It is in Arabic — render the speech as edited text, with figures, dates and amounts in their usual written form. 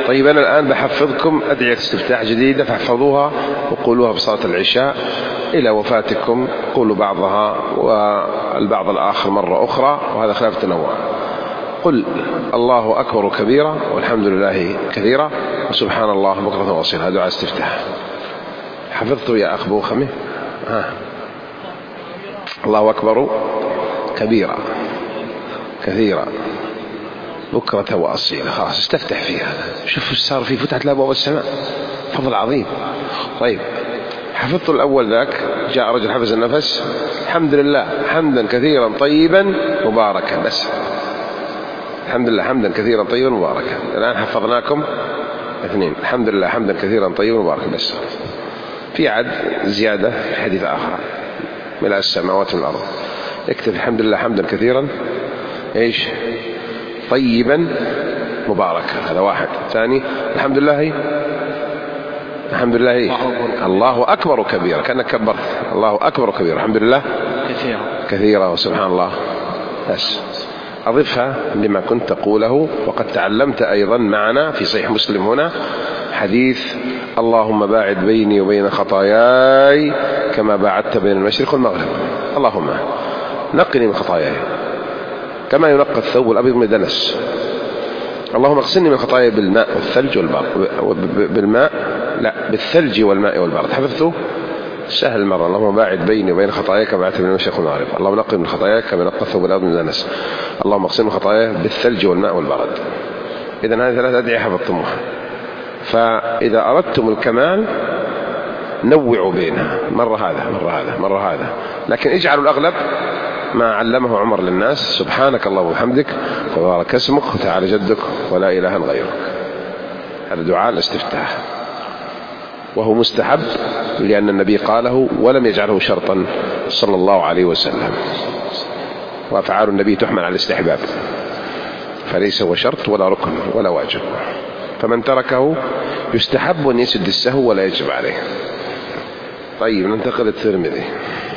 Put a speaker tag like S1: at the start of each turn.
S1: طيب أنا الآن بحفظكم أدعية استفتاح جديدة فاحفظوها وقولوها بصلاة العشاء إلى وفاتكم، قولوا بعضها والبعض الآخر مرة أخرى، وهذا خلاف تنوع. قل الله أكبر كبيرا والحمد لله كثيرا وسبحان الله بكرة وأصيلا. هذا دعاء استفتاح. حفظته يا أخ بوخمي؟ الله أكبر كبيرا كثيرا بكرة وأصيلا. خلاص استفتح فيها. شوفوا صار في فتحت لأبواب السماء، فضل عظيم. طيب حفظت الأول ذاك، جاء رجل حفظ النفس الحمد لله حمدا كثيرا طيبا مباركا، بس الحمد لله حمدا كثيرا طيبا مباركا. الآن حفظناكم اثنين، الحمد لله حمدا كثيرا طيبا مباركا، بس في عد زيادة في حديث آخر ملء السماوات والأرض. اكتب الحمد لله حمدا كثيرا ايش طيبا مباركا، هذا واحد. ثاني الحمد لله الله أكبر كبيرا، كأنك كبرت الله أكبر كبيرا، الحمد لله كثيرا وسبحان الله. بس أضفها لما كنت تقوله. وقد تعلمت أيضا معنا في صحيح مسلم هنا حديث اللهم باعد بيني وبين خطاياي كما باعدت بين المشرق والمغرب. اللهم نقني من خطاياي كما ينقى الثوب الأبيض من الدنس. اللهم اغسلني من خطاياي بالماء والثلج والبرد. بالثلج والماء والبرد. حفظته سهل المرة. اللهم باعد بيني وبين خطاياي كما باعدت بين المشرق والمغرب. اللهم نقني من خطاياي كما ينقى الثوب الأبيض من الدنس. اللهم اغسلني من خطاياي بالثلج والماء والبرد. إذن هذه ثلاث أدعية حفظتموها. فإذا أردتم الكمال نوعوا بينها، مرة هذا مرة هذا مرة هذا، لكن اجعلوا الأغلب ما علمه عمر للناس: سبحانك اللهم وبحمدك وبارك اسمك وتعالى جدك ولا إله غيرك. هذا دعاء الاستفتاح، وهو مستحب لأن النبي قاله ولم يجعله شرطا صلى الله عليه وسلم، وأفعال النبي تحمل على الاستحباب، فليس هو شرط ولا ركن ولا واجب. فمن تركه يستحب أن يسد السهو ولا يجب عليه. طيب ننتقل للترمذي.